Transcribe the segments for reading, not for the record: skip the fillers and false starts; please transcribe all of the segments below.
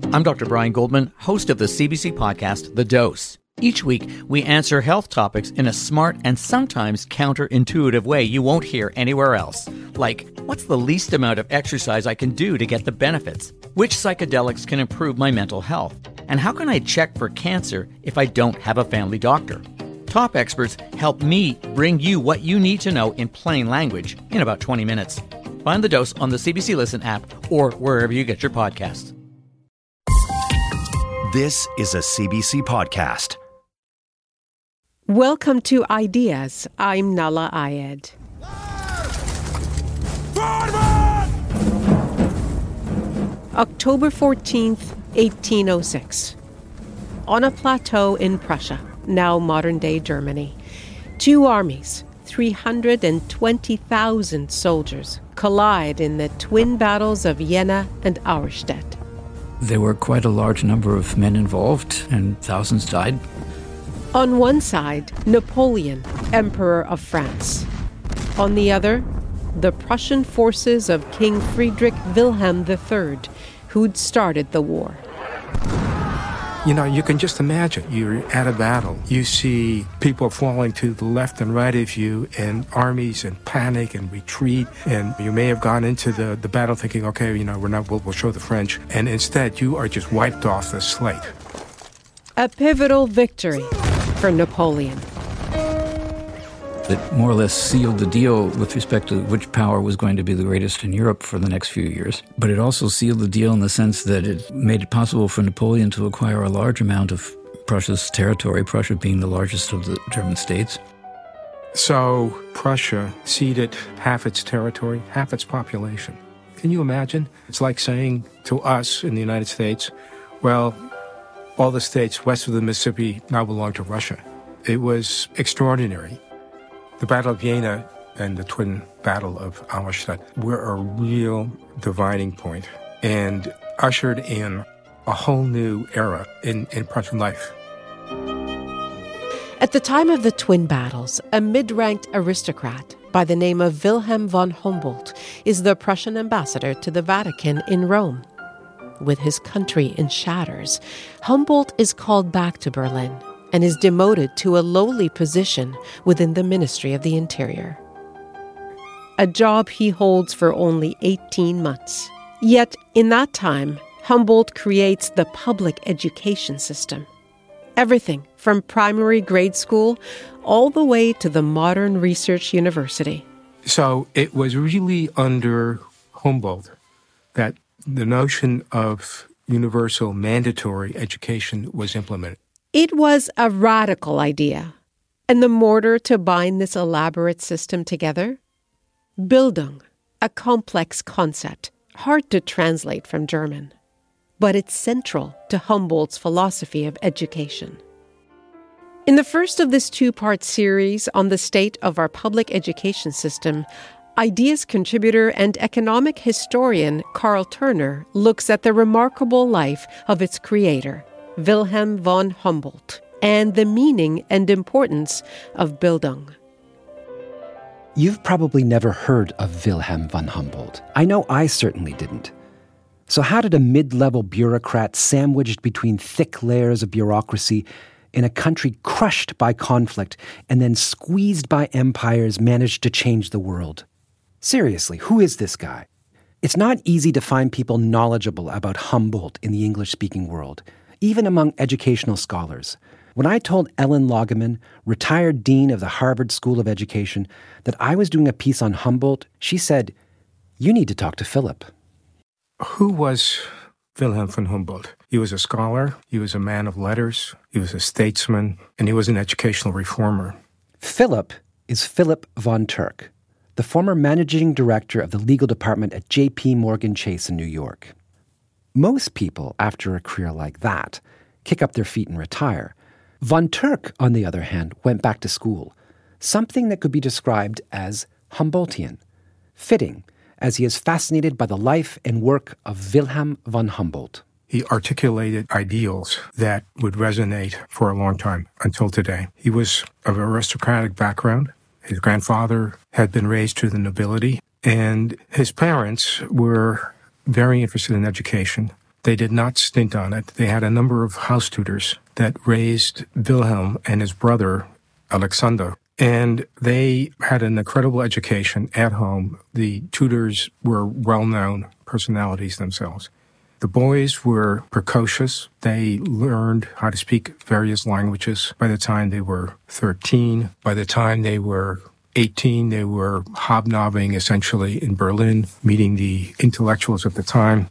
I'm Dr. Brian Goldman, host of the CBC podcast, The Dose. Each week, we answer health topics in a smart and sometimes counterintuitive way you won't hear anywhere else. Like, what's the least amount of exercise I can do to get the benefits? Which psychedelics can improve my mental health? And how can I check for cancer if I don't have a family doctor? Top experts help me bring you what you need to know in plain language in about 20 minutes. Find The Dose on the CBC Listen app or wherever you get your podcasts. This is a CBC podcast. Welcome to Ideas. I'm Nala Ayed. October 14th, 1806. On a plateau in Prussia, now modern-day Germany, two armies, 320,000 soldiers, collide in the twin battles of Jena and Auerstedt. There were quite a large number of men involved, and thousands died. On one side, Napoleon, Emperor of France. On the other, the Prussian forces of King Friedrich Wilhelm III, who'd started the war. You know, you can just imagine, you're at a battle. You see people falling to the left and right of you, and armies in panic and retreat. And you may have gone into the battle thinking, okay, we'll show the French. And instead, you are just wiped off the slate. A pivotal victory for Napoleon. It more or less sealed the deal with respect to which power was going to be the greatest in Europe for the next few years. But it also sealed the deal in the sense that it made it possible for Napoleon to acquire a large amount of Prussia's territory, Prussia being the largest of the German states. So Prussia ceded half its territory, half its population. Can you imagine? It's like saying to us in the United States, well, all the states west of the Mississippi now belong to Russia. It was extraordinary. The Battle of Jena and the twin battle of Auerstedt were a real dividing point and ushered in a whole new era in Prussian life. At the time of the twin battles, a mid-ranked aristocrat by the name of Wilhelm von Humboldt is the Prussian ambassador to the Vatican in Rome. With his country in shatters, Humboldt is called back to Berlin and is demoted to a lowly position within the Ministry of the Interior. A job he holds for only 18 months. Yet, in that time, Humboldt creates the public education system. Everything from primary grade school all the way to the modern research university. So it was really under Humboldt that the notion of universal mandatory education was implemented. It was a radical idea. And the mortar to bind this elaborate system together? Bildung, a complex concept, hard to translate from German. But it's central to Humboldt's philosophy of education. In the first of this two-part series on the state of our public education system, Ideas contributor and economic historian Karl Turner looks at the remarkable life of its creator, Wilhelm von Humboldt, and the meaning and importance of Bildung. You've probably never heard of Wilhelm von Humboldt. I know I certainly didn't. So how did a mid-level bureaucrat sandwiched between thick layers of bureaucracy in a country crushed by conflict and then squeezed by empires manage to change the world? Seriously, who is this guy? It's not easy to find people knowledgeable about Humboldt in the English-speaking world, even among educational scholars. When I told Ellen Loggeman, retired dean of the Harvard School of Education, that I was doing a piece on Humboldt, she said, "You need to talk to Philip." Who was Wilhelm von Humboldt? He was a scholar, he was a man of letters, he was a statesman, and he was an educational reformer. Philip is Philip von Turk, the former managing director of the legal department at J.P. Morgan Chase in New York. Most people, after a career like that, kick up their feet and retire. Von Turk, on the other hand, went back to school, something that could be described as Humboldtian. Fitting, as he is fascinated by the life and work of Wilhelm von Humboldt. He articulated ideals that would resonate for a long time, until today. He was of aristocratic background. His grandfather had been raised to the nobility, and his parents were very interested in education. They did not stint on it. They had a number of house tutors that raised Wilhelm and his brother, Alexander. And they had an incredible education at home. The tutors were well-known personalities themselves. The boys were precocious. They learned how to speak various languages by the time they were 13. By the time they were 18, they were hobnobbing essentially in Berlin, meeting the intellectuals of the time.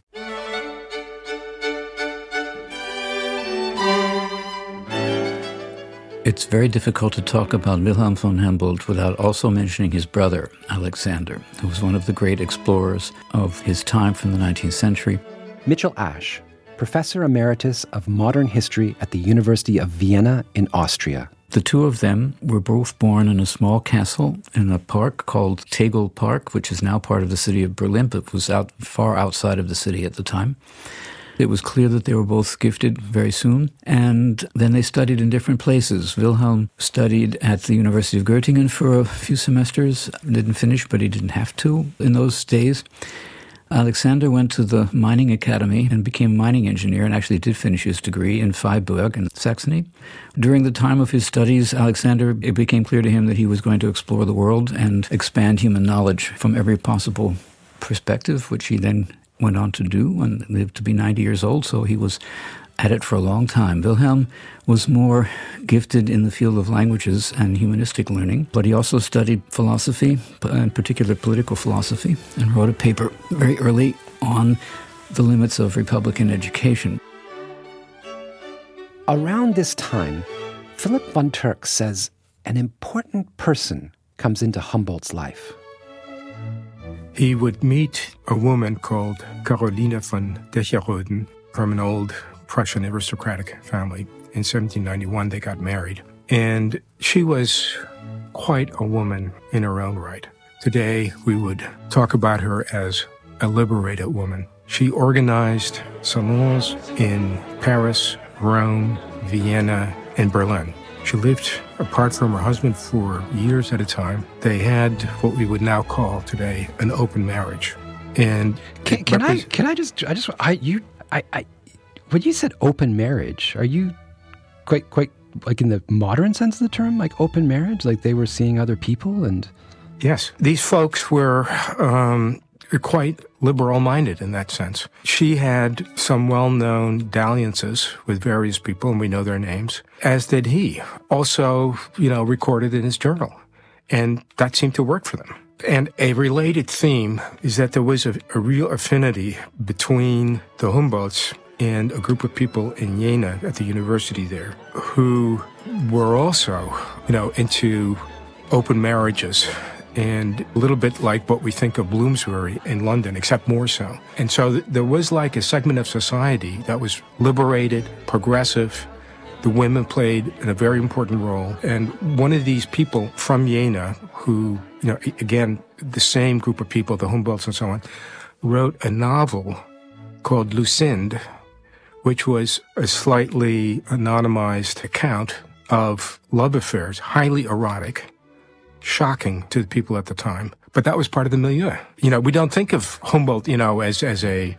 It's very difficult to talk about Wilhelm von Humboldt without also mentioning his brother, Alexander, who was one of the great explorers of his time from the 19th century. Mitchell Ash, Professor Emeritus of Modern History at the University of Vienna in Austria. The two of them were both born in a small castle in a park called Tegel Park, which is now part of the city of Berlin, but was far outside of the city at the time. It was clear that they were both gifted very soon, and then they studied in different places. Wilhelm studied at the University of Göttingen for a few semesters, didn't finish, but he didn't have to in those days. Alexander went to the mining academy and became a mining engineer and actually did finish his degree in Freiburg in Saxony. During the time of his studies, it became clear to him that he was going to explore the world and expand human knowledge from every possible perspective, which he then went on to do and lived to be 90 years old, so he was at it for a long time. Wilhelm was more gifted in the field of languages and humanistic learning, but he also studied philosophy, in particular political philosophy, and wrote a paper very early on the limits of Republican education. Around this time, Philip von Türk says an important person comes into Humboldt's life. He would meet a woman called Caroline von Decheröden from an old Prussian aristocratic family. In 1791, they got married. And she was quite a woman in her own right. Today, we would talk about her as a liberated woman. She organized salons in Paris, Rome, Vienna, and Berlin. She lived apart from her husband for years at a time. They had what we would now call today an open marriage. And when you said open marriage, are you quite like in the modern sense of the term, like open marriage, like they were seeing other people? And yes, these folks were quite liberal-minded in that sense. She had some well-known dalliances with various people, and we know their names, as did he. Also, recorded in his journal. And that seemed to work for them. And a related theme is that there was a real affinity between the Humboldts and a group of people in Jena at the university there who were also, into open marriages. And a little bit like what we think of Bloomsbury in London, except more so. And so there was like a segment of society that was liberated, progressive. The women played a very important role. And one of these people from Jena, who, again, the same group of people, the Humboldts and so on, wrote a novel called Lucinde, which was a slightly anonymized account of love affairs, highly erotic, shocking to the people at the time. But that was part of the milieu. We don't think of Humboldt, as a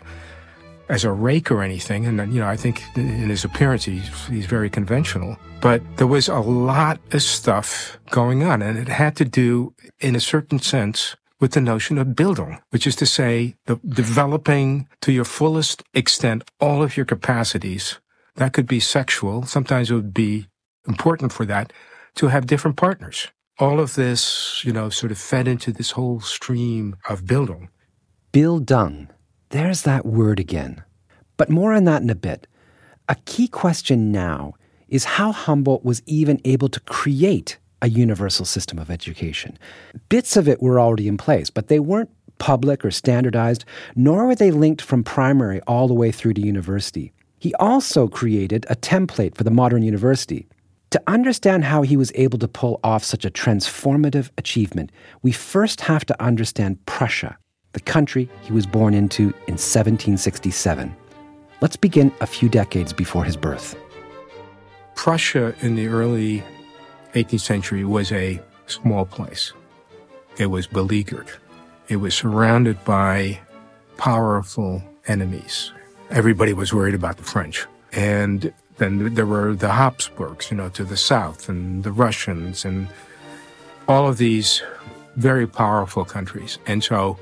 rake or anything. And, I think in his appearance, he's very conventional. But there was a lot of stuff going on, and it had to do, in a certain sense, with the notion of Bildung, which is to say, developing to your fullest extent all of your capacities. That could be sexual. Sometimes it would be important for that to have different partners. All of this, sort of fed into this whole stream of Bildung. Bildung. There's that word again. But more on that in a bit. A key question now is how Humboldt was even able to create a universal system of education. Bits of it were already in place, but they weren't public or standardized, nor were they linked from primary all the way through to university. He also created a template for the modern university. To understand how he was able to pull off such a transformative achievement, we first have to understand Prussia, the country he was born into in 1767. Let's begin a few decades before his birth. Prussia in the early 18th century was a small place. It was beleaguered. It was surrounded by powerful enemies. everybody was worried about the French. And then there were the Habsburgs, to the south, and the Russians, and all of these very powerful countries. And so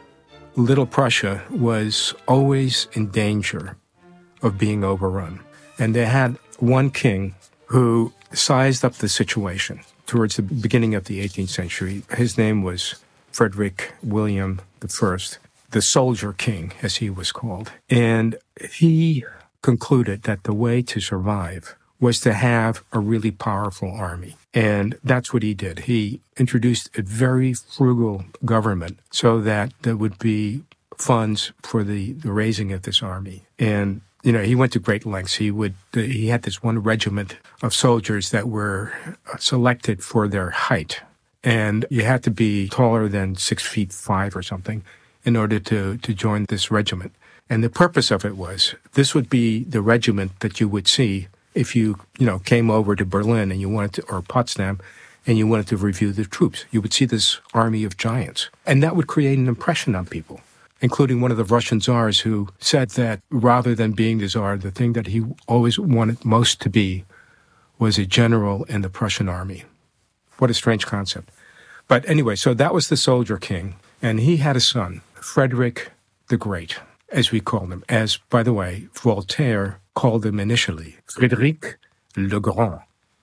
Little Prussia was always in danger of being overrun. And they had one king who sized up the situation towards the beginning of the 18th century. His name was Frederick William I, the soldier king, as he was called. And he concluded that the way to survive was to have a really powerful army. And that's what he did. He introduced a very frugal government so that there would be funds for the raising of this army. And, he went to great lengths. He had this one regiment of soldiers that were selected for their height. And you had to be taller than 6'5" or something in order to join this regiment. And the purpose of it was, this would be the regiment that you would see if you came over to Berlin and you wanted to, or Potsdam, and you wanted to review the troops. You would see this army of giants. And that would create an impression on people, including one of the Russian czars who said that rather than being the czar, the thing that he always wanted most to be was a general in the Prussian army. What a strange concept. But anyway, so that was the soldier king. And he had a son, Frederick the Great, as we called him. As, by the way, Voltaire called him initially, Frédéric le Grand.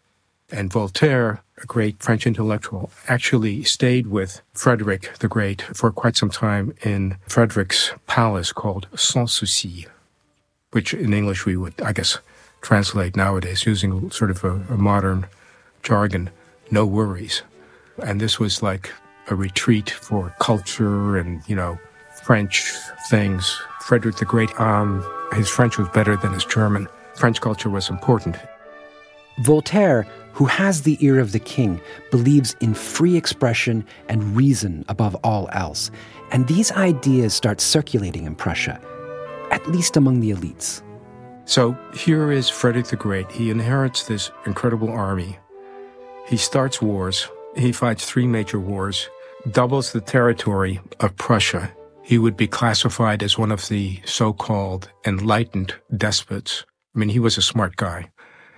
And Voltaire, a great French intellectual, actually stayed with Frederick the Great for quite some time in Frederick's palace called Sans Souci, which in English we would, I guess, translate nowadays using sort of a modern jargon, no worries. And this was like a retreat for culture and, French things. Frederick the Great, his French was better than his German. French culture was important. Voltaire, who has the ear of the king, believes in free expression and reason above all else. And these ideas start circulating in Prussia, at least among the elites. So here is Frederick the Great. He inherits this incredible army. He starts wars. He fights 3 major wars, doubles the territory of Prussia. He would be classified as one of the so-called enlightened despots. I mean, he was a smart guy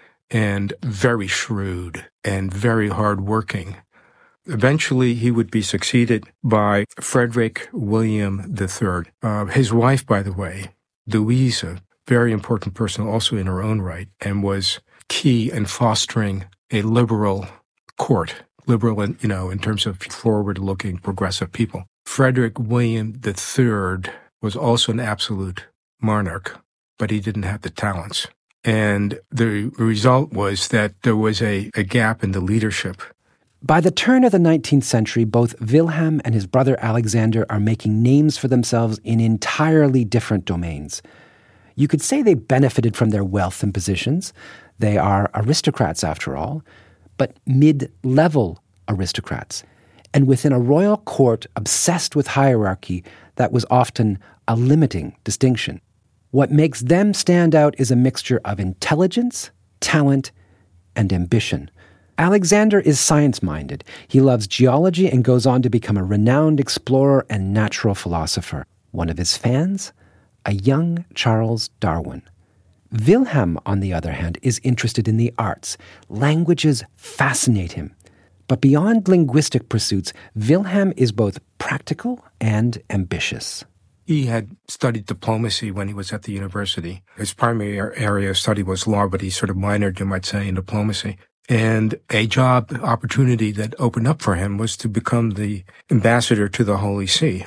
and very shrewd and very hardworking. Eventually, he would be succeeded by Frederick William III. His wife, by the way, Louise, a very important person also in her own right, and was key in fostering a liberal court. Liberal, in terms of forward-looking, progressive people. Frederick William III was also an absolute monarch, but he didn't have the talents. And the result was that there was a gap in the leadership. By the turn of the 19th century, both Wilhelm and his brother Alexander are making names for themselves in entirely different domains. You could say they benefited from their wealth and positions. They are aristocrats, after all, but mid-level aristocrats. And within a royal court obsessed with hierarchy, that was often a limiting distinction. What makes them stand out is a mixture of intelligence, talent, and ambition. Alexander is science-minded. He loves geology and goes on to become a renowned explorer and natural philosopher. One of his fans? A young Charles Darwin. Wilhelm, on the other hand, is interested in the arts. Languages fascinate him. But beyond linguistic pursuits, Wilhelm is both practical and ambitious. He had studied diplomacy when he was at the university. His primary area of study was law, but he sort of minored, you might say, in diplomacy. And a job opportunity that opened up for him was to become the ambassador to the Holy See.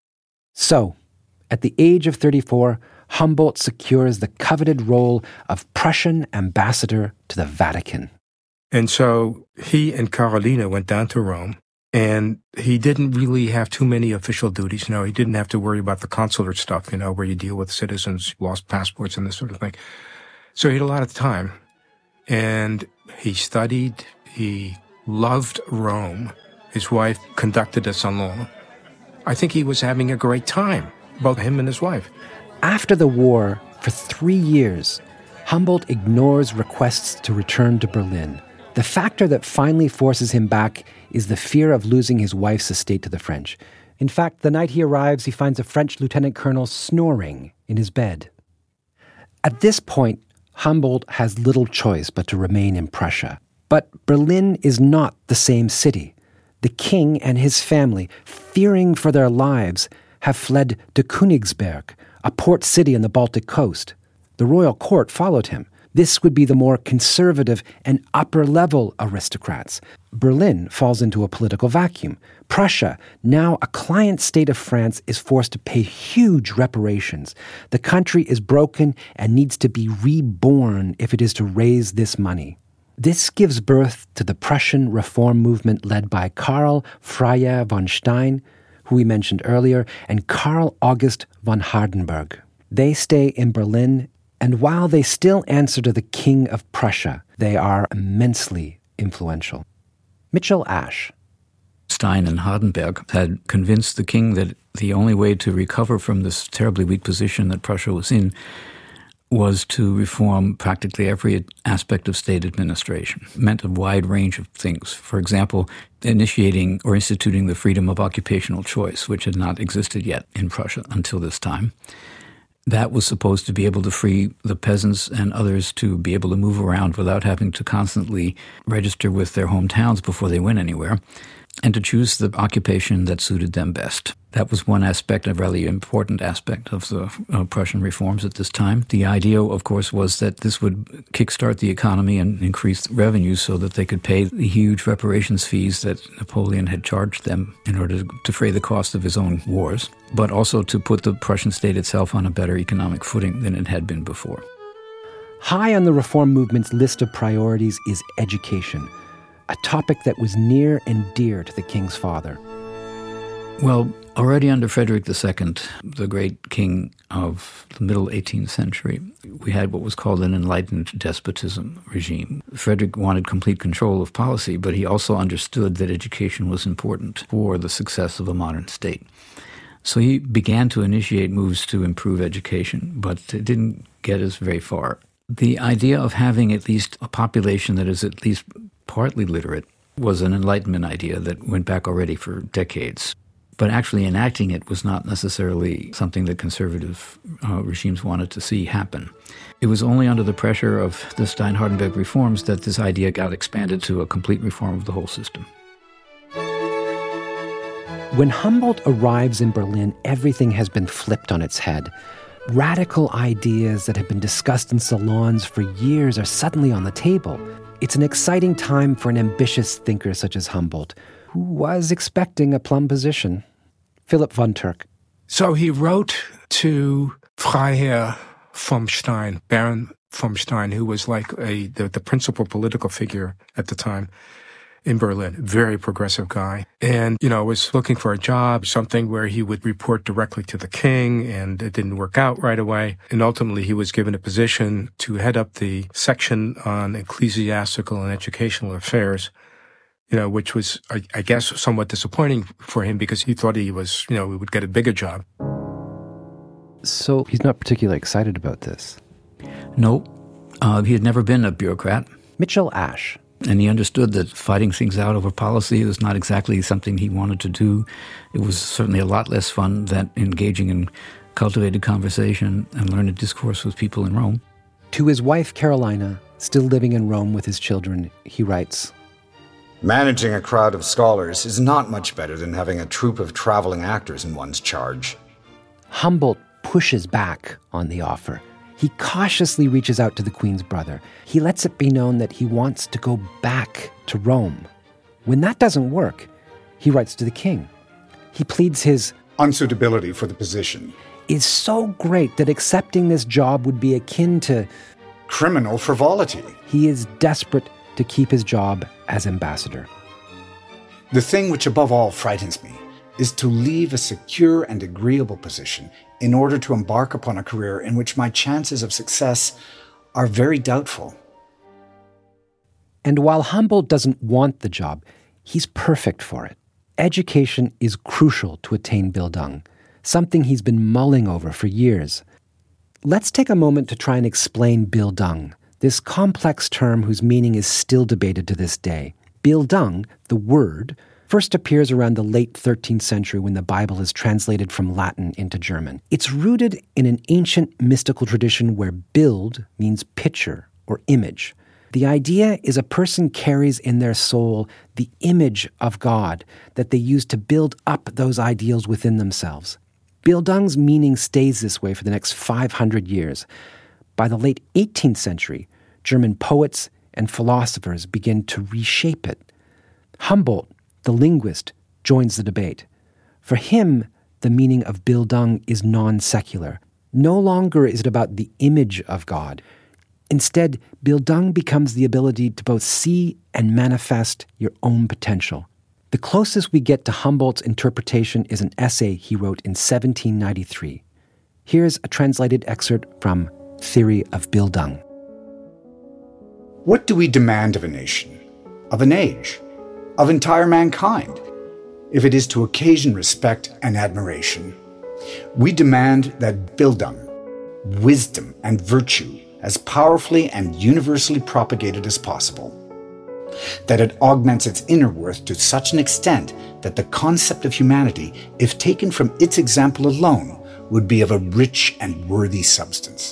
So, at the age of 34, Humboldt secures the coveted role of Prussian ambassador to the Vatican. And so he and Carolina went down to Rome, and he didn't really have too many official duties. He didn't have to worry about the consular stuff, where you deal with citizens, lost passports and this sort of thing. So he had a lot of time, and he studied, he loved Rome. His wife conducted a salon. I think he was having a great time, both him and his wife. After the war, for 3 years, Humboldt ignores requests to return to Berlin. The factor that finally forces him back is the fear of losing his wife's estate to the French. In fact, the night he arrives, he finds a French lieutenant colonel snoring in his bed. At this point, Humboldt has little choice but to remain in Prussia. But Berlin is not the same city. The king and his family, fearing for their lives, have fled to Königsberg, a port city on the Baltic coast. The royal court followed him. This would be the more conservative and upper-level aristocrats. Berlin falls into a political vacuum. Prussia, now a client state of France, is forced to pay huge reparations. The country is broken and needs to be reborn if it is to raise this money. This gives birth to the Prussian reform movement led by Karl Freiherr von Stein, who we mentioned earlier, and Karl August von Hardenberg. They stay in Berlin, and while they still answer to the King of Prussia, they are immensely influential. Mitchell Ash. Stein and Hardenberg had convinced the king that the only way to recover from this terribly weak position that Prussia was in was to reform practically every aspect of state administration. It meant a wide range of things. For example, initiating or instituting the freedom of occupational choice, which had not existed yet in Prussia until this time. That was supposed to be able to free the peasants and others to be able to move around without having to constantly register with their hometowns before they went anywhere, and to choose the occupation that suited them best. That was one aspect, a really important aspect of the Prussian reforms at this time. The idea, of course, was that this would kickstart the economy and increase revenues so that they could pay the huge reparations fees that Napoleon had charged them in order to defray the cost of his own wars, but also to put the Prussian state itself on a better economic footing than it had been before. High on the reform movement's list of priorities is education, a topic that was near and dear to the king's father. Well, already under Frederick II, the great king of the middle 18th century, we had what was called an enlightened despotism regime. Frederick wanted complete control of policy, but he also understood that education was important for the success of a modern state. So he began to initiate moves to improve education, but it didn't get us very far. The idea of having at least a population that is at least partly literate was an Enlightenment idea that went back already for decades. But actually enacting it was not necessarily something that conservative regimes wanted to see happen. It was only under the pressure of the Stein-Hardenberg reforms that this idea got expanded to a complete reform of the whole system. When Humboldt arrives in Berlin, everything has been flipped on its head. Radical ideas that have been discussed in salons for years are suddenly on the table. It's an exciting time for an ambitious thinker such as Humboldt, who was expecting a plum position. Philip von Turk. So he wrote to Freiherr von Stein, Baron von Stein, who was like the principal political figure at the time in Berlin, very progressive guy, and, was looking for a job, something where he would report directly to the king, and it didn't work out right away. And ultimately, he was given a position to head up the section on ecclesiastical and educational affairs, which was, I guess, somewhat disappointing for him because he thought he was, he would get a bigger job. So he's not particularly excited about this? No, he had never been a bureaucrat. Mitchell Ash. And he understood that fighting things out over policy was not exactly something he wanted to do. It was certainly a lot less fun than engaging in cultivated conversation and learned discourse with people in Rome. To his wife, Carolina, still living in Rome with his children, he writes, "Managing a crowd of scholars is not much better than having a troupe of traveling actors in one's charge." Humboldt pushes back on the offer. He cautiously reaches out to the Queen's brother. He lets it be known that he wants to go back to Rome. When that doesn't work, he writes to the king. He pleads his unsuitability for the position is so great that accepting this job would be akin to criminal frivolity. He is desperate to keep his job as ambassador. "The thing which above all frightens me is to leave a secure and agreeable position in order to embark upon a career in which my chances of success are very doubtful." And while Humboldt doesn't want the job, he's perfect for it. Education is crucial to attain Bildung, something he's been mulling over for years. Let's take a moment to try and explain Bildung, this complex term whose meaning is still debated to this day. Bildung, the word, first appears around the late 13th century when the Bible is translated from Latin into German. It's rooted in an ancient mystical tradition where Bild means picture or image. The idea is a person carries in their soul the image of God that they use to build up those ideals within themselves. Bildung's meaning stays this way for the next 500 years. By the late 18th century, German poets and philosophers begin to reshape it. Humboldt, the linguist, joins the debate. For him, the meaning of Bildung is non-secular. No longer is it about the image of God. Instead, Bildung becomes the ability to both see and manifest your own potential. The closest we get to Humboldt's interpretation is an essay he wrote in 1793. Here's a translated excerpt from Theory of Bildung. What do we demand of a nation, of an age, of entire mankind, if it is to occasion respect and admiration? We demand that Bildung, wisdom and virtue, as powerfully and universally propagated as possible, that it augments its inner worth to such an extent that the concept of humanity, if taken from its example alone, would be of a rich and worthy substance.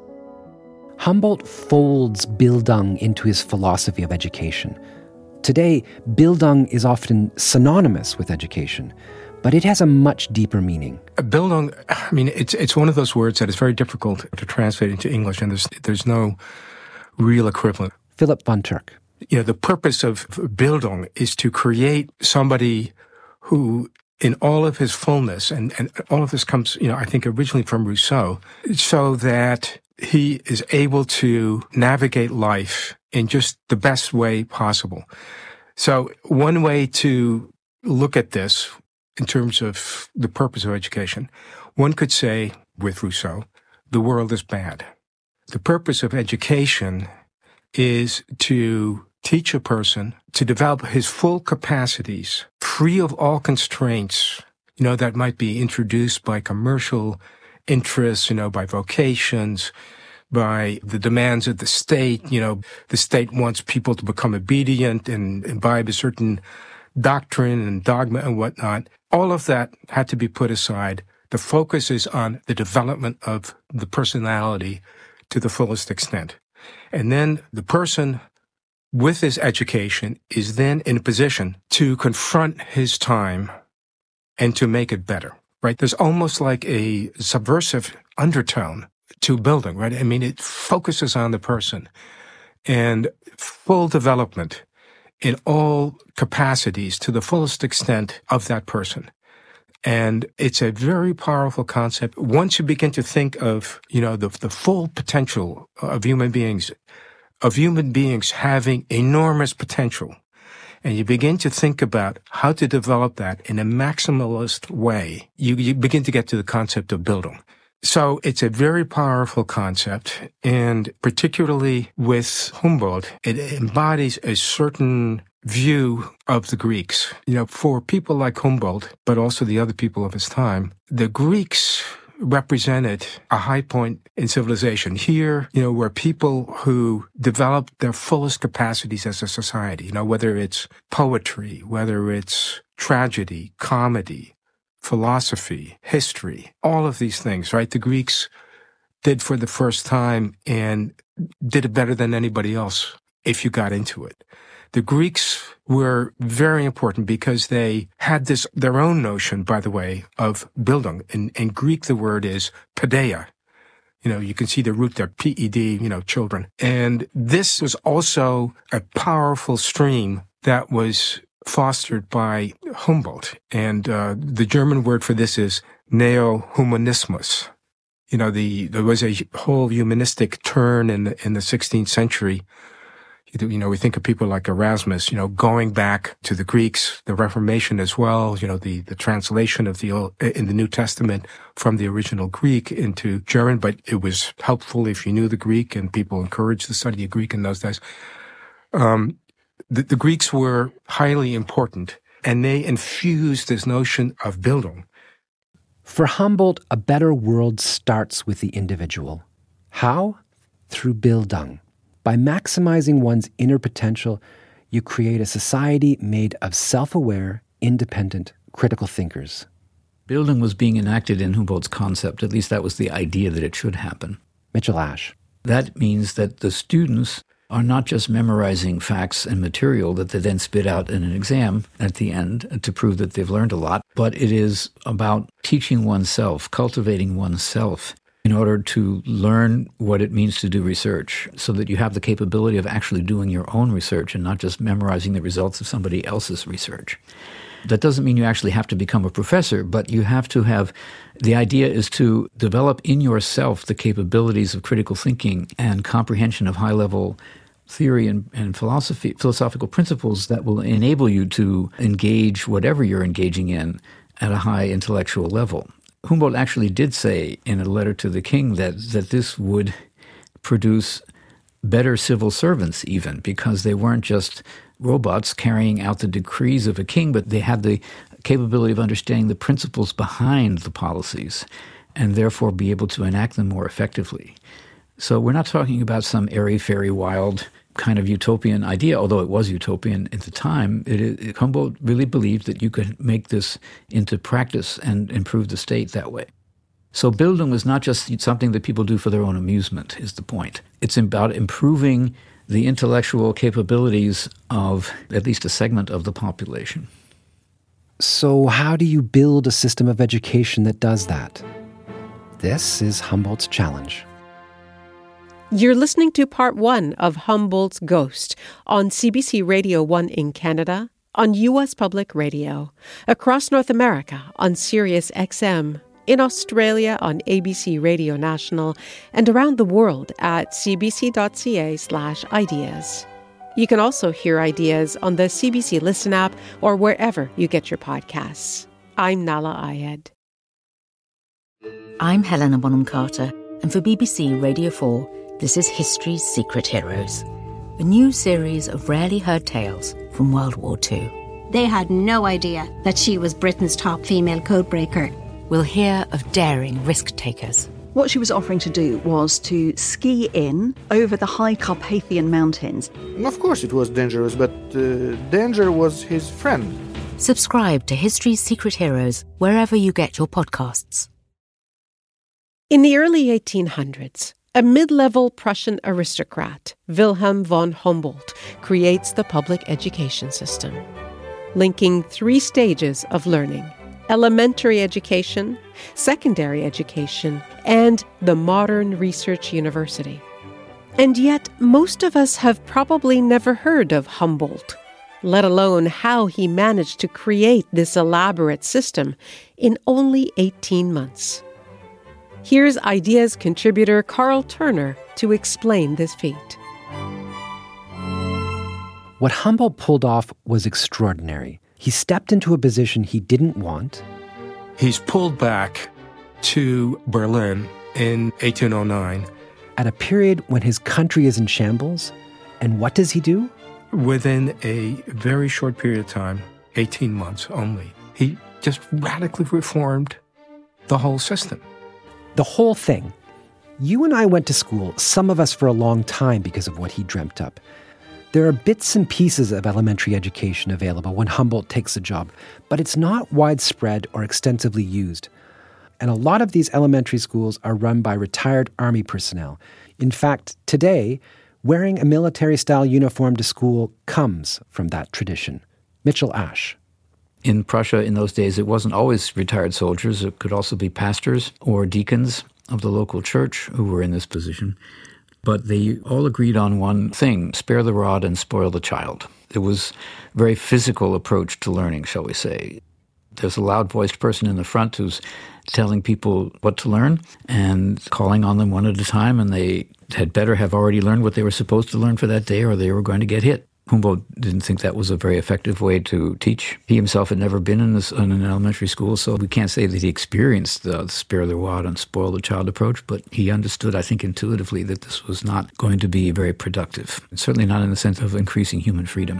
Humboldt folds Bildung into his philosophy of education. Today, Bildung is often synonymous with education, but it has a much deeper meaning. Bildung, I mean, it's one of those words that is very difficult to translate into English, and there's no real equivalent. Philip von Turk. You know, the purpose of Bildung is to create somebody who, in all of his fullness, and all of this comes, I think originally from Rousseau, so that he is able to navigate life in just the best way possible. So one way to look at this in terms of the purpose of education, one could say, with Rousseau, the world is bad. The purpose of education is to teach a person to develop his full capacities, free of all constraints, that might be introduced by commercial interests, by vocations, by the demands of the state. The state wants people to become obedient and imbibe a certain doctrine and dogma and whatnot. All of that had to be put aside. The focus is on the development of the personality to the fullest extent. And then the person with his education is then in a position to confront his time and to make it better, right? There's almost like a subversive undertone to Bildung, right? I mean, it focuses on the person and full development in all capacities to the fullest extent of that person. And it's a very powerful concept. Once you begin to think of, the full potential of human beings having enormous potential, and you begin to think about how to develop that in a maximalist way, you begin to get to the concept of Bildung. So it's a very powerful concept, and particularly with Humboldt, it embodies a certain view of the Greeks. For people like Humboldt, but also the other people of his time, the Greeks represented a high point in civilization. Here, were people who developed their fullest capacities as a society, whether it's poetry, whether it's tragedy, comedy, philosophy, history, all of these things, right? The Greeks did for the first time and did it better than anybody else if you got into it. The Greeks were very important because they had their own notion, by the way, of Bildung. In Greek, the word is paideia. You can see the root there, P-E-D, children. And this was also a powerful stream that was fostered by Humboldt. And the German word for this is neo-humanismus. There was a whole humanistic turn in the 16th century. We think of people like Erasmus, going back to the Greeks, the Reformation as well, the translation of in the New Testament from the original Greek into German, but it was helpful if you knew the Greek, and people encouraged the study of Greek in those days. The Greeks were highly important, and they infused this notion of Bildung. For Humboldt, a better world starts with the individual. How? Through Bildung. By maximizing one's inner potential, you create a society made of self-aware independent, critical thinkers. Bildung was being enacted in Humboldt's concept. At least that was the idea that it should happen. Mitchell Ash. That means that the students are not just memorizing facts and material that they then spit out in an exam at the end to prove that they've learned a lot, but it is about teaching oneself, cultivating oneself in order to learn what it means to do research so that you have the capability of actually doing your own research and not just memorizing the results of somebody else's research. That doesn't mean you actually have to become a professor, but you have to have, the idea is to develop in yourself the capabilities of critical thinking and comprehension of high-level theory and philosophical principles that will enable you to engage whatever you're engaging in at a high intellectual level. Humboldt actually did say in a letter to the king that this would produce better civil servants even, because they weren't just robots carrying out the decrees of a king, but they had the capability of understanding the principles behind the policies and therefore be able to enact them more effectively. So we're not talking about some airy-fairy wild kind of utopian idea, although it was utopian at the time. Humboldt really believed that you could make this into practice and improve the state that way. So Bildung is not just something that people do for their own amusement, is the point. It's about improving the intellectual capabilities of at least a segment of the population. So how do you build a system of education that does that? This is Humboldt's challenge. You're listening to part 1 of Humboldt's Ghost on CBC Radio 1 in Canada, on U.S. Public Radio, across North America on Sirius XM, in Australia on ABC Radio National, and around the world at cbc.ca/ideas. You can also hear Ideas on the CBC Listen app or wherever you get your podcasts. I'm Nala Ayed. I'm Helena Bonham Carter, and for BBC Radio 4, this is History's Secret Heroes, a new series of rarely heard tales from World War II. They had no idea that she was Britain's top female codebreaker. We'll hear of daring risk-takers. What she was offering to do was to ski in over the high Carpathian Mountains. Of course it was dangerous, but danger was his friend. Subscribe to History's Secret Heroes wherever you get your podcasts. In the early 1800s, a mid-level Prussian aristocrat, Wilhelm von Humboldt, creates the public education system, linking 3 stages of learning: elementary education, secondary education, and the modern research university. And yet, most of us have probably never heard of Humboldt, let alone how he managed to create this elaborate system in only 18 months. Here's Ideas contributor Carl Turner to explain this feat. What Humboldt pulled off was extraordinary. He stepped into a position he didn't want. He's pulled back to Berlin in 1809. At a period when his country is in shambles. And what does he do? Within a very short period of time, 18 months only, he just radically reformed the whole system. The whole thing. You and I went to school, some of us for a long time because of what he dreamt up. There are bits and pieces of elementary education available when Humboldt takes a job, but it's not widespread or extensively used. And a lot of these elementary schools are run by retired army personnel. In fact, today, wearing a military-style uniform to school comes from that tradition. Mitchell Ash. In Prussia in those days, it wasn't always retired soldiers. It could also be pastors or deacons of the local church who were in this position. But they all agreed on one thing: spare the rod and spoil the child. It was a very physical approach to learning, shall we say. There's a loud-voiced person in the front who's telling people what to learn and calling on them one at a time, and they had better have already learned what they were supposed to learn for that day or they were going to get hit. Humboldt didn't think that was a very effective way to teach. He himself had never been in an elementary school, so we can't say that he experienced the spare the rod and spoil the child approach, but he understood, I think, intuitively that this was not going to be very productive, certainly not in the sense of increasing human freedom.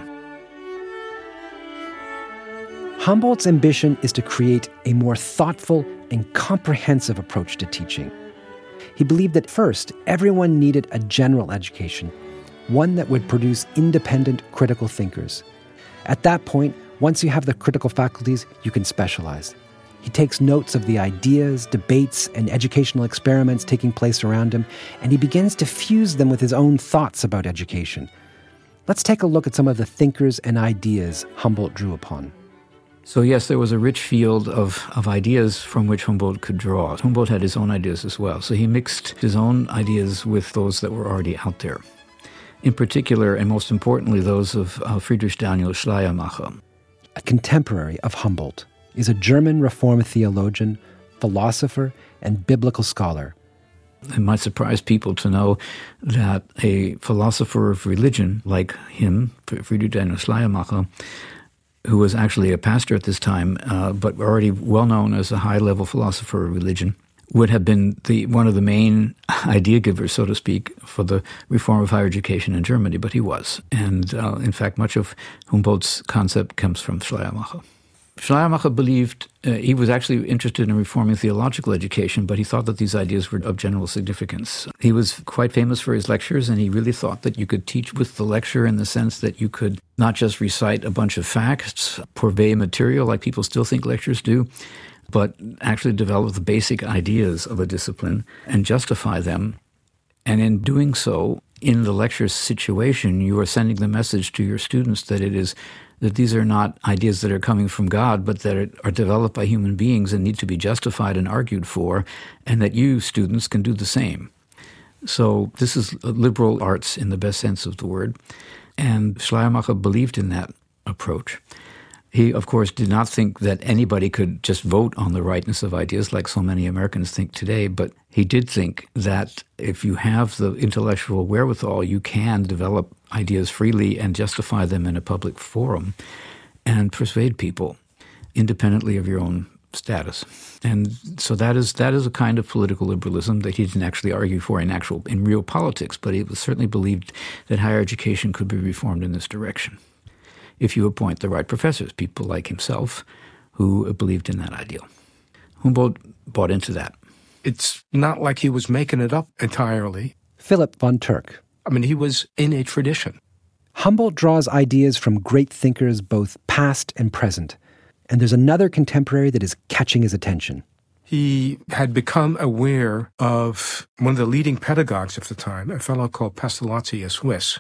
Humboldt's ambition is to create a more thoughtful and comprehensive approach to teaching. He believed that first, everyone needed a general education, one that would produce independent, critical thinkers. At that point, Once you have the critical faculties, you can specialize. He takes notes of the ideas, debates, and educational experiments taking place around him, and he begins to fuse them with his own thoughts about education. Let's take a look at some of the thinkers and ideas Humboldt drew upon. So yes, there was a rich field of ideas from which Humboldt could draw. Humboldt had his own ideas as well, so he mixed his own ideas with those that were already out there. In particular, and most importantly, those of Friedrich Daniel Schleiermacher. A contemporary of Humboldt is a German Reform theologian, philosopher, and biblical scholar. It might surprise people to know that a philosopher of religion like him, Friedrich Daniel Schleiermacher, who was actually a pastor at this time, but already well known as a high-level philosopher of religion, would have been one of the main idea givers, so to speak, for the reform of higher education in Germany, but he was. And in fact, much of Humboldt's concept comes from Schleiermacher. Schleiermacher believed he was actually interested in reforming theological education, but he thought that these ideas were of general significance. He was quite famous for his lectures, and he really thought that you could teach with the lecture in the sense that you could not just recite a bunch of facts, purvey material like people still think lectures do, but actually develop the basic ideas of a discipline and justify them. And in doing so, in the lecture situation, you are sending the message to your students that these are not ideas that are coming from God, but that are developed by human beings and need to be justified and argued for, and that you, students, can do the same. So this is liberal arts in the best sense of the word. And Schleiermacher believed in that approach. He, of course, did not think that anybody could just vote on the rightness of ideas like so many Americans think today, but he did think that if you have the intellectual wherewithal, you can develop ideas freely and justify them in a public forum and persuade people independently of your own status. And so that is a kind of political liberalism that he didn't actually argue for in real politics, but he certainly believed that higher education could be reformed in this direction if you appoint the right professors, people like himself who believed in that ideal. Humboldt bought into that. It's not like he was making it up entirely. Philip von Turk. I mean, he was in a tradition. Humboldt draws ideas from great thinkers both past and present. And there's another contemporary that is catching his attention. He had become aware of one of the leading pedagogues of the time, a fellow called Pestalozzi, a Swiss.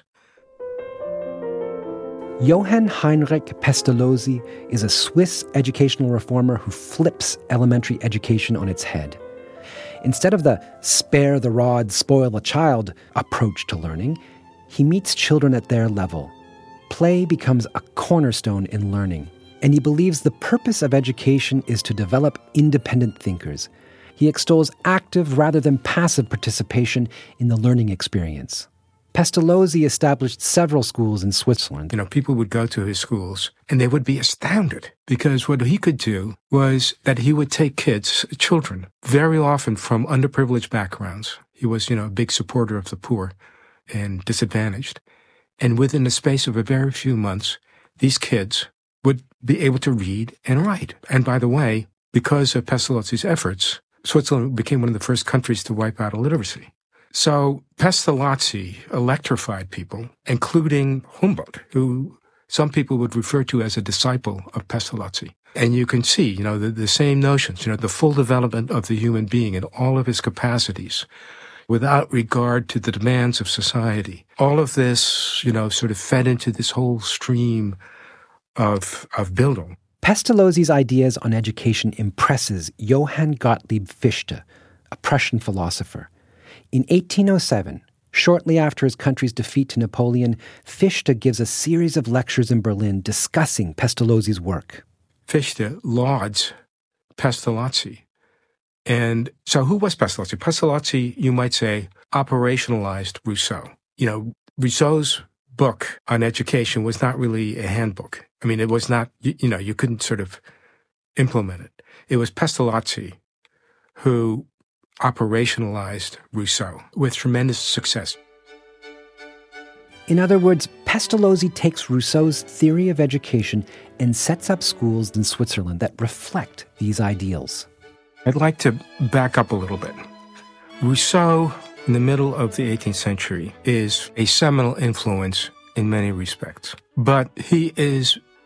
Johann Heinrich Pestalozzi is a Swiss educational reformer who flips elementary education on its head. Instead of the spare the rod, spoil a child approach to learning, he meets children at their level. Play becomes a cornerstone in learning, and he believes the purpose of education is to develop independent thinkers. He extols active rather than passive participation in the learning experience. Pestalozzi established several schools in Switzerland. People would go to his schools and they would be astounded because what he could do was that he would take children, very often from underprivileged backgrounds. He was, a big supporter of the poor and disadvantaged. And within the space of a very few months, these kids would be able to read and write. And by the way, because of Pestalozzi's efforts, Switzerland became one of the first countries to wipe out illiteracy. So Pestalozzi electrified people, including Humboldt, who some people would refer to as a disciple of Pestalozzi. And you can see, the same notions, the full development of the human being in all of his capacities, without regard to the demands of society. All of this, sort of fed into this whole stream of Bildung. Pestalozzi's ideas on education impresses Johann Gottlieb Fichte, a Prussian philosopher. In 1807, shortly after his country's defeat to Napoleon, Fichte gives a series of lectures in Berlin discussing Pestalozzi's work. Fichte lauds Pestalozzi. And so who was Pestalozzi? Pestalozzi, you might say, operationalized Rousseau. Rousseau's book on education was not really a handbook. I mean, it was not, you couldn't sort of implement it. It was Pestalozzi who operationalized Rousseau with tremendous success. In other words, Pestalozzi takes Rousseau's theory of education and sets up schools in Switzerland that reflect these ideals. I'd like to back up a little bit. Rousseau, in the middle of the 18th century, is a seminal influence in many respects. But he is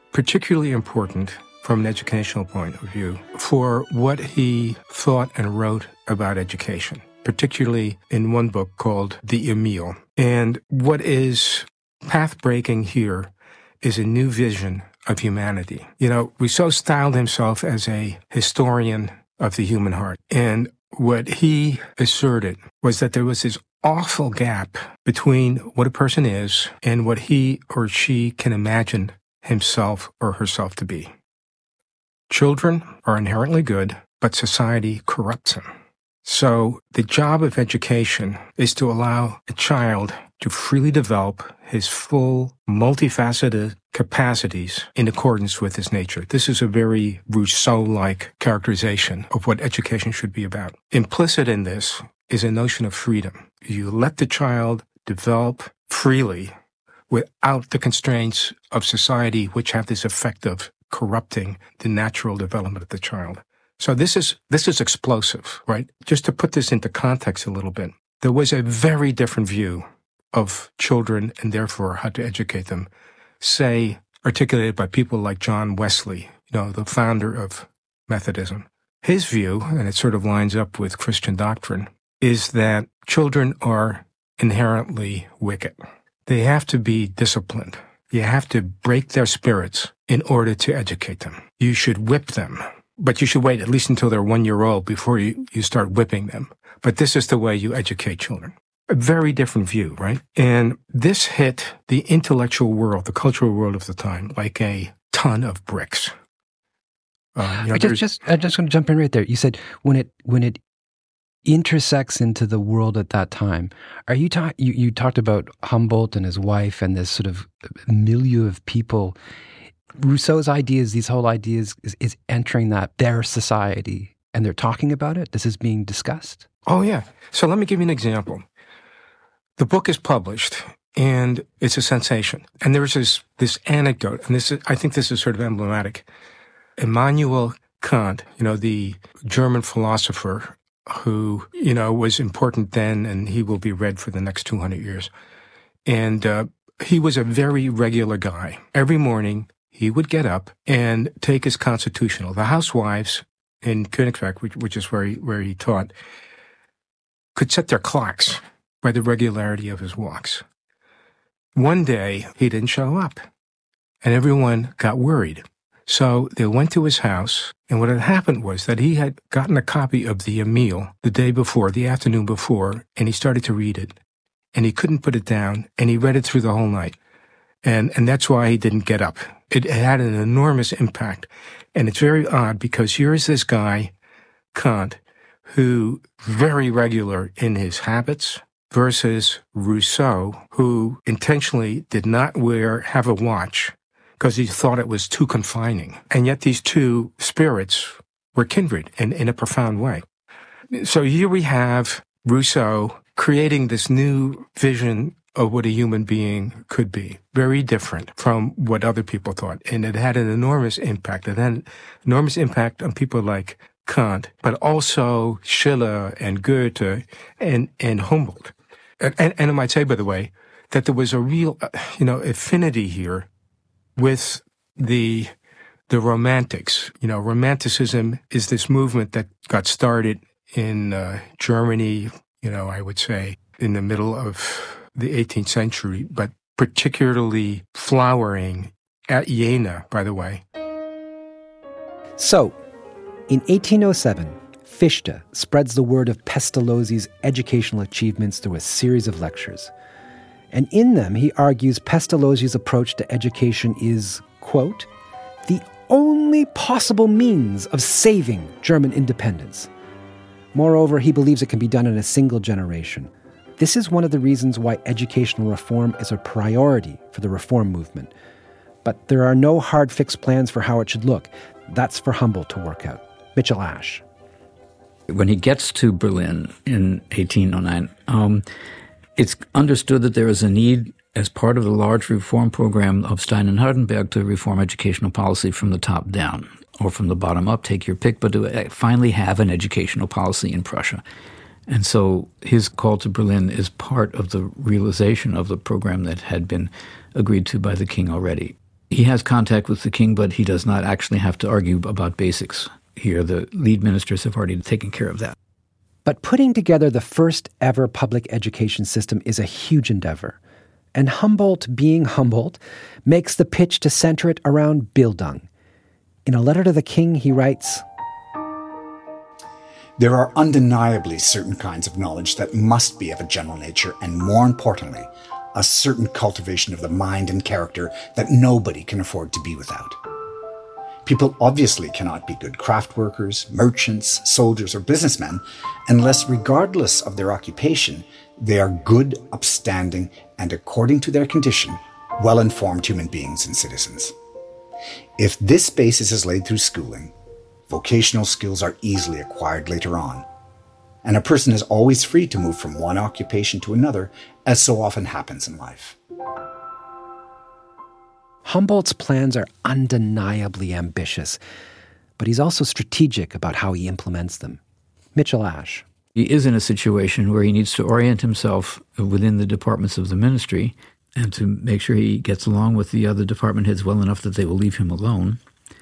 particularly important from an educational point of view for what he thought and wrote about education, particularly in one book called The Emile. And what is path-breaking here is a new vision of humanity. Rousseau styled himself as a historian of the human heart. And what he asserted was that there was this awful gap between what a person is and what he or she can imagine himself or herself to be. Children are inherently good, but society corrupts them. So the job of education is to allow a child to freely develop his full, multifaceted capacities in accordance with his nature. This is a very Rousseau-like characterization of what education should be about. Implicit in this is a notion of freedom. You let the child develop freely without the constraints of society, which have this effect of corrupting the natural development of the child. So this is explosive, right? Just to put this into context a little bit, there was a very different view of children and therefore how to educate them, say, articulated by people like John Wesley, the founder of Methodism. His view, and it sort of lines up with Christian doctrine, is that children are inherently wicked. They have to be disciplined. You have to break their spirits in order to educate them. You should whip them, but you should wait at least until they're 1 year old before you start whipping them. But this is the way you educate children. A very different view, right? And this hit the intellectual world, the cultural world of the time, like a ton of bricks. I just want to jump in right there. You said when it intersects into the world at that time. Are you talked about Humboldt and his wife and this sort of milieu of people. Rousseau's ideas, these whole ideas, is entering their society, and they're talking about it. This is being discussed. Oh yeah. So let me give you an example. The book is published, and it's a sensation. And there's this anecdote, and I think this is sort of emblematic. Immanuel Kant, the German philosopher who, was important then, and he will be read for the next 200 years. And he was a very regular guy. Every morning, he would get up and take his constitutional. The housewives in Königsberg, which is where he taught, could set their clocks by the regularity of his walks. One day, he didn't show up, and everyone got worried. So they went to his house, and what had happened was that he had gotten a copy of the Emile the afternoon before, and he started to read it, and he couldn't put it down, and he read it through the whole night. And that's why he didn't get up. It had an enormous impact. And it's very odd because here is this guy, Kant, who very regular in his habits, versus Rousseau, who intentionally did not have a watch because he thought it was too confining. And yet these two spirits were kindred in a profound way. So here we have Rousseau creating this new vision of what a human being could be, very different from what other people thought. And it had an enormous impact. It had an enormous impact on people like Kant, but also Schiller and Goethe and Humboldt. And I might say, by the way, that there was a real, affinity here with the Romantics. Romanticism is this movement that got started in Germany, I would say in the middle of the 18th century, but particularly flowering at Jena, by the way. So, in 1807, Fichte spreads the word of Pestalozzi's educational achievements through a series of lectures. And in them, he argues Pestalozzi's approach to education is, quote, the only possible means of saving German independence. Moreover, he believes it can be done in a single generation. This is one of the reasons why educational reform is a priority for the reform movement. But there are no hard fixed plans for how it should look. That's for Humboldt to work out. Mitchell Ash. When he gets to Berlin in 1809, it's understood that there is a need as part of the large reform program of Stein and Hardenberg to reform educational policy from the top down, or from the bottom up, take your pick, but to finally have an educational policy in Prussia. And so his call to Berlin is part of the realization of the program that had been agreed to by the king already. He has contact with the king, but he does not actually have to argue about basics. Here, the lead ministers have already taken care of that. But putting together the first ever public education system is a huge endeavor. And Humboldt, being Humboldt, makes the pitch to center it around Bildung. In a letter to the king, he writes, "There are undeniably certain kinds of knowledge that must be of a general nature, and more importantly, a certain cultivation of the mind and character that nobody can afford to be without. People obviously cannot be good craft workers, merchants, soldiers, or businessmen unless, regardless of their occupation, they are good, upstanding, and according to their condition, well-informed human beings and citizens. If this basis is laid through schooling, vocational skills are easily acquired later on, and a person is always free to move from one occupation to another, as so often happens in life." Humboldt's plans are undeniably ambitious, but he's also strategic about how he implements them. Mitchell Ash. He is in a situation where he needs to orient himself within the departments of the ministry and to make sure he gets along with the other department heads well enough that they will leave him alone,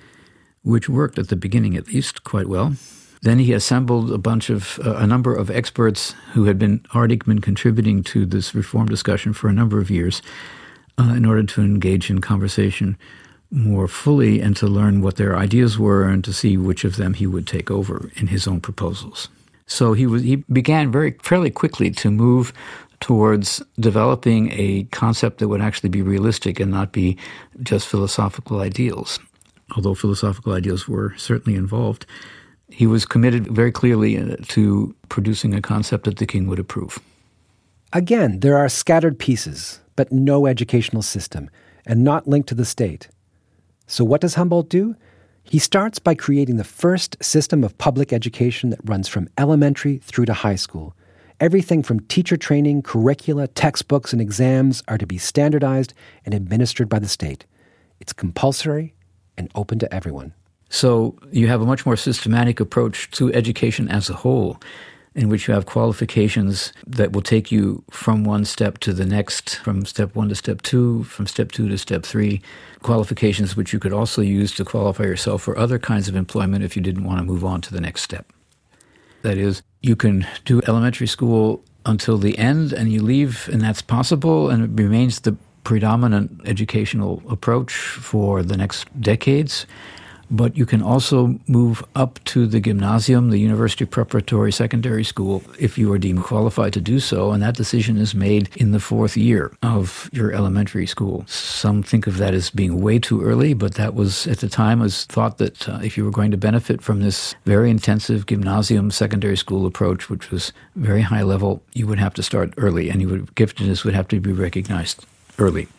which worked at the beginning at least quite well. Then he assembled a number of experts who had already been contributing to this reform discussion for a number of years in order to engage in conversation more fully and to learn what their ideas were and to see which of them he would take over in his own proposals. So he began fairly quickly to move towards developing a concept that would actually be realistic and not be just philosophical ideals. Although philosophical ideals were certainly involved, he was committed very clearly to producing a concept that the king would approve. Again, there are scattered pieces, but no educational system, and not linked to the state. So what does Humboldt do? He starts by creating the first system of public education that runs from elementary through to high school. Everything from teacher training, curricula, textbooks, and exams are to be standardized and administered by the state. It's compulsory and open to everyone. So you have a much more systematic approach to education as a whole, in which you have qualifications that will take you from one step to the next, from step 1 to step 2, from step 2 to step 3, qualifications which you could also use to qualify yourself for other kinds of employment if you didn't want to move on to the next step. That is, you can do elementary school until the end and you leave, and that's possible, and it remains the predominant educational approach for the next decades. But you can also move up to the gymnasium, the university preparatory secondary school, if you are deemed qualified to do so, and that decision is made in the 4th year of your elementary school. Some think of that as being way too early, but that was, at the time, was thought that if you were going to benefit from this very intensive gymnasium secondary school approach, which was very high level, you would have to start early, and giftedness would have to be recognized early.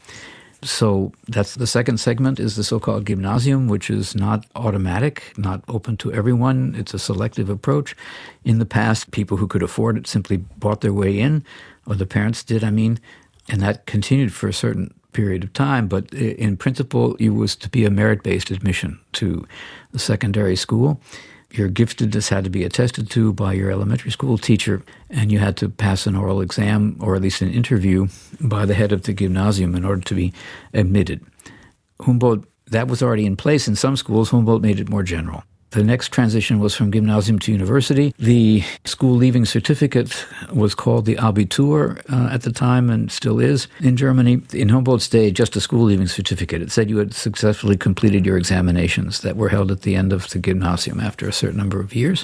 So that's the second segment, is the so-called gymnasium, which is not automatic, not open to everyone. It's a selective approach. In the past, people who could afford it simply bought their way in, or the parents did, and that continued for a certain period of time. But in principle, it was to be a merit-based admission to the secondary school. Your giftedness had to be attested to by your elementary school teacher, and you had to pass an oral exam, or at least an interview, by the head of the gymnasium in order to be admitted. Humboldt, that was already in place in some schools. Humboldt made it more general. The next transition was from gymnasium to university. The school leaving certificate was called the Abitur at the time, and still is in Germany. In Humboldt's day, just a school leaving certificate. It said you had successfully completed your examinations that were held at the end of the gymnasium after a certain number of years.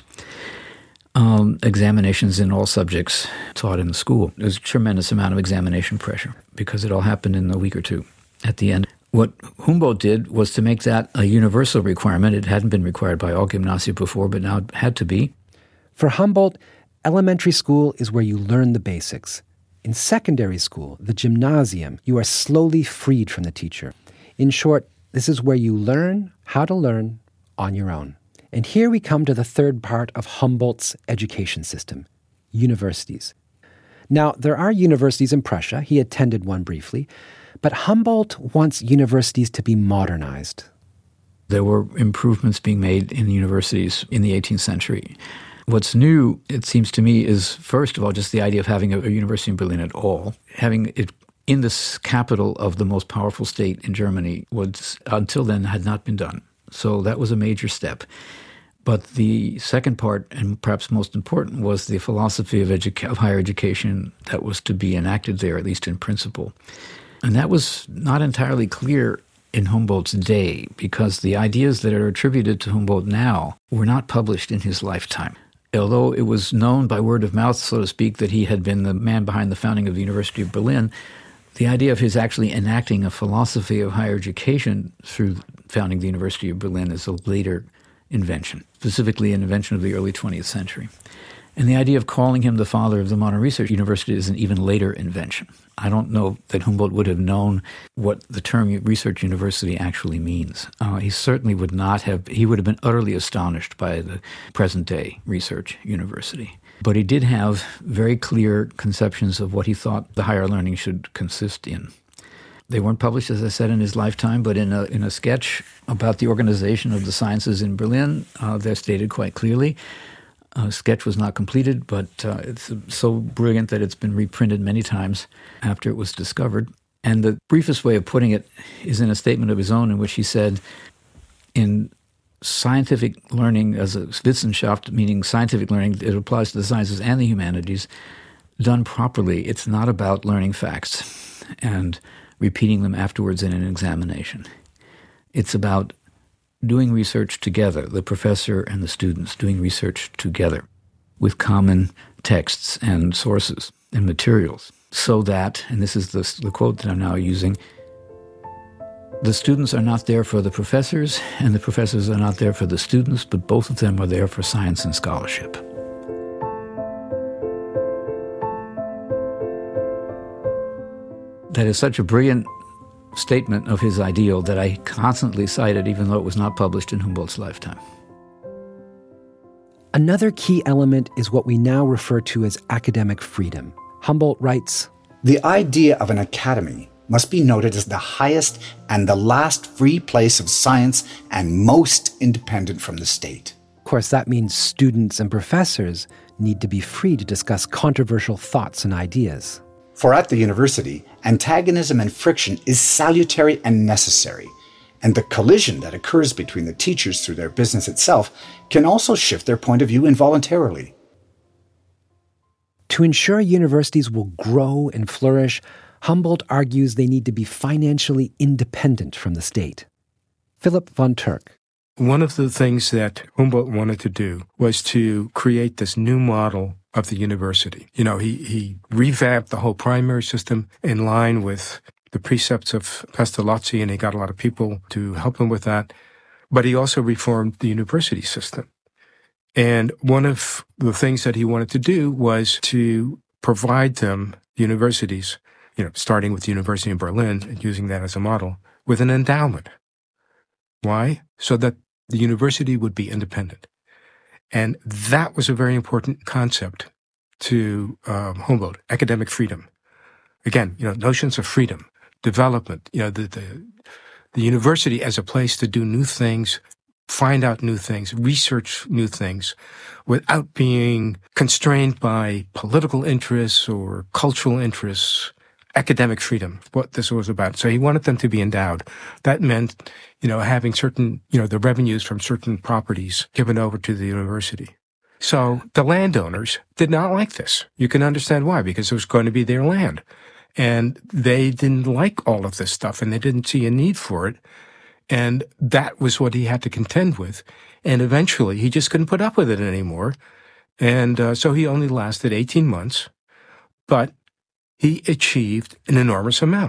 Examinations in all subjects taught in the school. There's a tremendous amount of examination pressure because it all happened in a week or two at the end. What Humboldt did was to make that a universal requirement. It hadn't been required by all gymnasia before, but now it had to be. For Humboldt, elementary school is where you learn the basics. In secondary school, the gymnasium, you are slowly freed from the teacher. In short, this is where you learn how to learn on your own. And here we come to the third part of Humboldt's education system, universities. Now, there are universities in Prussia. He attended one briefly. But Humboldt wants universities to be modernized. There were improvements being made in universities in the 18th century. What's new, it seems to me, is, first of all, just the idea of having a university in Berlin at all, having it in the capital of the most powerful state in Germany was, until then, had not been done. So that was a major step. But the second part, and perhaps most important, was the philosophy of higher education that was to be enacted there, at least in principle. And that was not entirely clear in Humboldt's day, because the ideas that are attributed to Humboldt now were not published in his lifetime. Although it was known by word of mouth, so to speak, that he had been the man behind the founding of the University of Berlin, the idea of his actually enacting a philosophy of higher education through founding the University of Berlin is a later invention, specifically an invention of the early 20th century. And the idea of calling him the father of the modern research university is an even later invention. I don't know that Humboldt would have known what the term research university actually means. He certainly would not have, he would have been utterly astonished by the present-day research university. But he did have very clear conceptions of what he thought the higher learning should consist in. They weren't published, as I said, in his lifetime, but in a sketch about the organization of the sciences in Berlin, they're stated quite clearly. Sketch was not completed, but it's so brilliant that it's been reprinted many times after it was discovered. And the briefest way of putting it is in a statement of his own in which he said, in scientific learning, as a Wissenschaft, meaning scientific learning, it applies to the sciences and the humanities, done properly, it's not about learning facts and repeating them afterwards in an examination. It's about doing research together, the professor and the students doing research together with common texts and sources and materials, so that, and this is the quote that I'm now using, the students are not there for the professors and the professors are not there for the students, but both of them are there for science and scholarship. That is such a brilliant statement of his ideal that I constantly cite it, even though it was not published in Humboldt's lifetime. Another key element is what we now refer to as academic freedom. Humboldt writes, "The idea of an academy must be noted as the highest and the last free place of science and most independent from the state." Of course, that means students and professors need to be free to discuss controversial thoughts and ideas. For at the university, antagonism and friction is salutary and necessary, and the collision that occurs between the teachers through their business itself can also shift their point of view involuntarily. To ensure universities will grow and flourish, Humboldt argues they need to be financially independent from the state. Philip von Turk. One of the things that Humboldt wanted to do was to create this new model of the university. You know, he revamped the whole primary system in line with the precepts of Pestalozzi, and he got a lot of people to help him with that. But he also reformed the university system. And one of the things that he wanted to do was to provide them, universities, starting with the University of Berlin and using that as a model, with an endowment. Why? So that the university would be independent. And that was a very important concept to Humboldt, academic freedom. Again, notions of freedom, development, the university as a place to do new things, find out new things, research new things, without being constrained by political interests or cultural interests. Academic freedom, what this was about. So he wanted them to be endowed. That meant, having certain, the revenues from certain properties given over to the university. So the landowners did not like this. You can understand why, because it was going to be their land. And they didn't like all of this stuff, and they didn't see a need for it. And that was what he had to contend with. And eventually, he just couldn't put up with it anymore. And so he only lasted 18 months. But he achieved an enormous amount.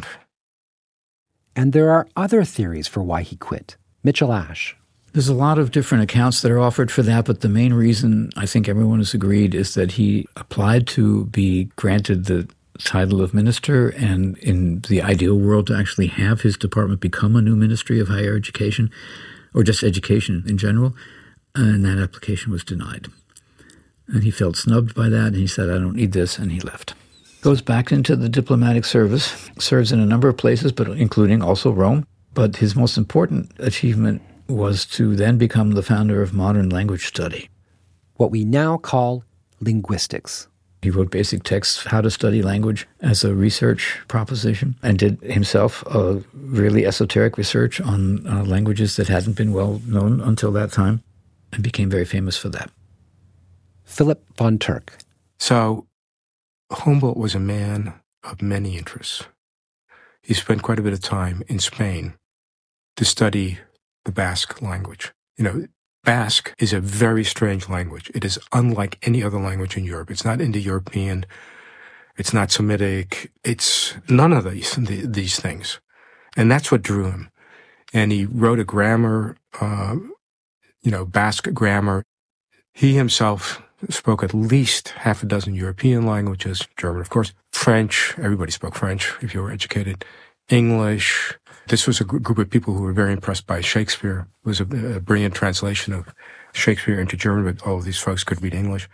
And there are other theories for why he quit. Mitchell Ash. There's a lot of different accounts that are offered for that, but the main reason I think everyone has agreed is that he applied to be granted the title of minister, and in the ideal world to actually have his department become a new ministry of higher education, or just education in general, and that application was denied. And he felt snubbed by that, and he said, I don't need this, and he left. Goes back into the diplomatic service, serves in a number of places, but including also Rome. But his most important achievement was to then become the founder of modern language study. What we now call linguistics. He wrote basic texts, how to study language as a research proposition, and did himself a really esoteric research on languages that hadn't been well known until that time, and became very famous for that. Philip von Türk. So Humboldt was a man of many interests. He spent quite a bit of time in Spain to study the Basque language. Basque is a very strange language. It is unlike any other language in Europe. It's not Indo-European. It's not Semitic. It's none of these things. And that's what drew him. And he wrote a grammar, Basque grammar. He himself spoke at least half a dozen European languages, German, of course, French. Everybody spoke French if you were educated. English. This was a group of people who were very impressed by Shakespeare. It was a brilliant translation of Shakespeare into German, but all of these folks could read English.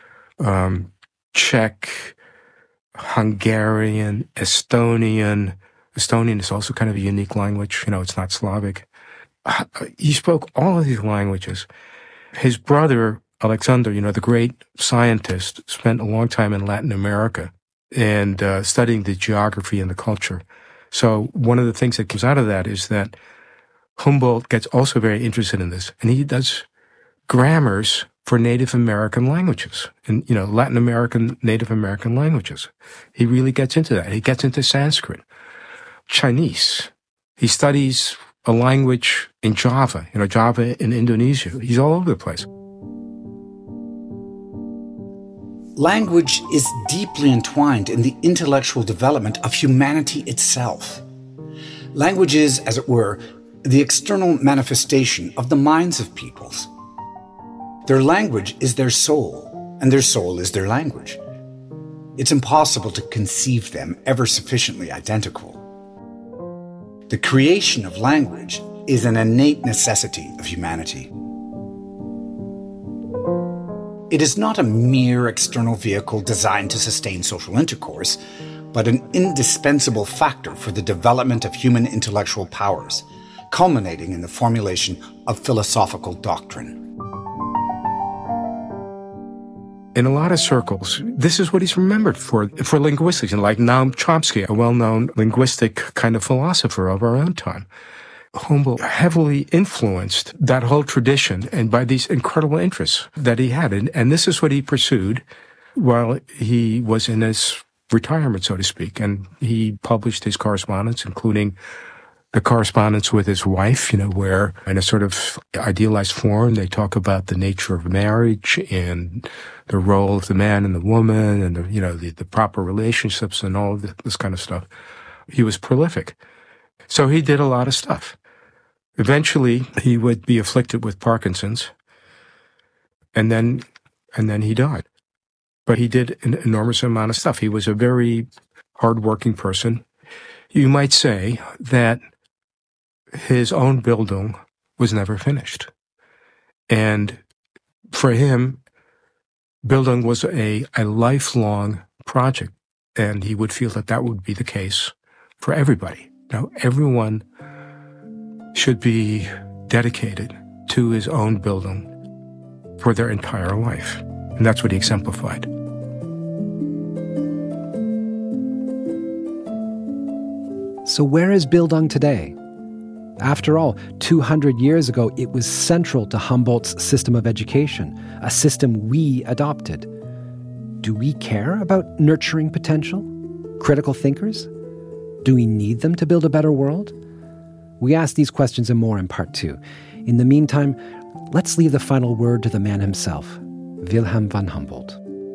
Czech, Hungarian, Estonian. Estonian is also kind of a unique language. It's not Slavic. He spoke all of these languages. His brother, Alexander, the great scientist, spent a long time in Latin America and studying the geography and the culture. So one of the things that comes out of that is that Humboldt gets also very interested in this, and he does grammars for Native American languages and, Latin American, Native American languages. He really gets into that. He gets into Sanskrit, Chinese. He studies a language in Java, Java in Indonesia. He's all over the place. Language is deeply entwined in the intellectual development of humanity itself. Language is, as it were, the external manifestation of the minds of peoples. Their language is their soul, and their soul is their language. It's impossible to conceive them ever sufficiently identical. The creation of language is an innate necessity of humanity. It is not a mere external vehicle designed to sustain social intercourse, but an indispensable factor for the development of human intellectual powers, culminating in the formulation of philosophical doctrine. In a lot of circles, this is what he's remembered for linguistics, and like Noam Chomsky, a well-known linguistic kind of philosopher of our own time. Humboldt heavily influenced that whole tradition and by these incredible interests that he had. And this is what he pursued while he was in his retirement, so to speak. And he published his correspondence, including the correspondence with his wife, where in a sort of idealized form, they talk about the nature of marriage and the role of the man and the woman and the proper relationships and all of this kind of stuff. He was prolific. So he did a lot of stuff. Eventually, he would be afflicted with Parkinson's, and then he died. But he did an enormous amount of stuff. He was a very hardworking person. You might say that his own Bildung was never finished. And for him, Bildung was a lifelong project, and he would feel that would be the case for everybody. Everyone should be dedicated to his own Bildung for their entire life. And that's what he exemplified. So where is Bildung today? After all, 200 years ago, it was central to Humboldt's system of education, a system we adopted. Do we care about nurturing potential? Critical thinkers? Do we need them to build a better world? We ask these questions and more in part 2. In the meantime, let's leave the final word to the man himself, Wilhelm von Humboldt.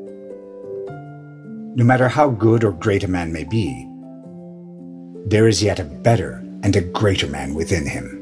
No matter how good or great a man may be, there is yet a better and a greater man within him.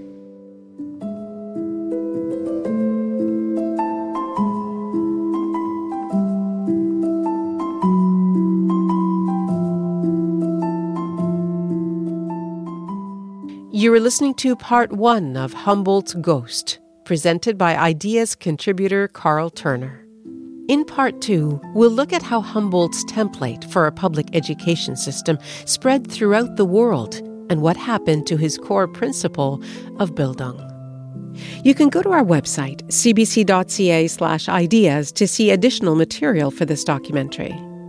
You were listening to Part 1 of Humboldt's Ghost, presented by Ideas contributor Carl Turner. In Part 2, we'll look at how Humboldt's template for a public education system spread throughout the world and what happened to his core principle of Bildung. You can go to our website, cbc.ca/ideas, to see additional material for this documentary.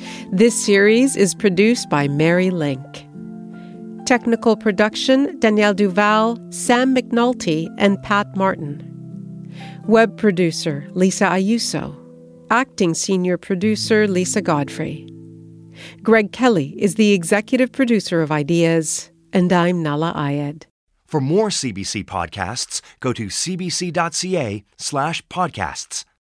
This series is produced by Mary Link. Technical production, Danielle Duval, Sam McNulty, and Pat Martin. Web producer, Lisa Ayuso. Acting senior producer, Lisa Godfrey. Greg Kelly is the executive producer of Ideas, and I'm Nala Ayed. For more CBC podcasts, go to cbc.ca/podcasts.